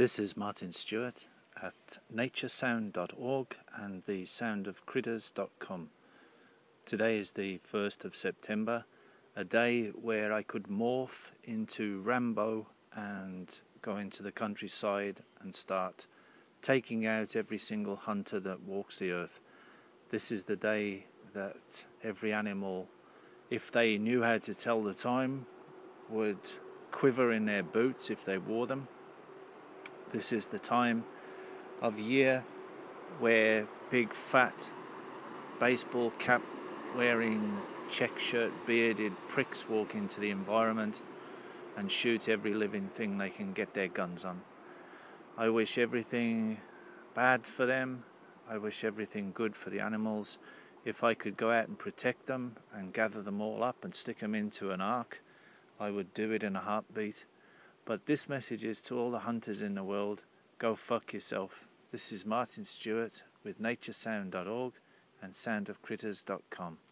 This is Martin Stewart at naturesound.org and the soundofcritters.com. Today is the 1st of September, a day where I could morph into Rambo and go into the countryside and start taking out every single hunter that walks the earth. This is the day that every animal, if they knew how to tell the time, would quiver in their boots if they wore them. This is the time of year where big fat baseball cap wearing check shirt bearded pricks walk into the environment and shoot every living thing they can get their guns on. I wish everything bad for them. I wish everything good for the animals. If I could go out and protect them and gather them all up and stick them into an ark, I would do it in a heartbeat. But this message is to all the hunters in the world: go fuck yourself. This is Martin Stewart with naturesound.org and soundofcritters.com.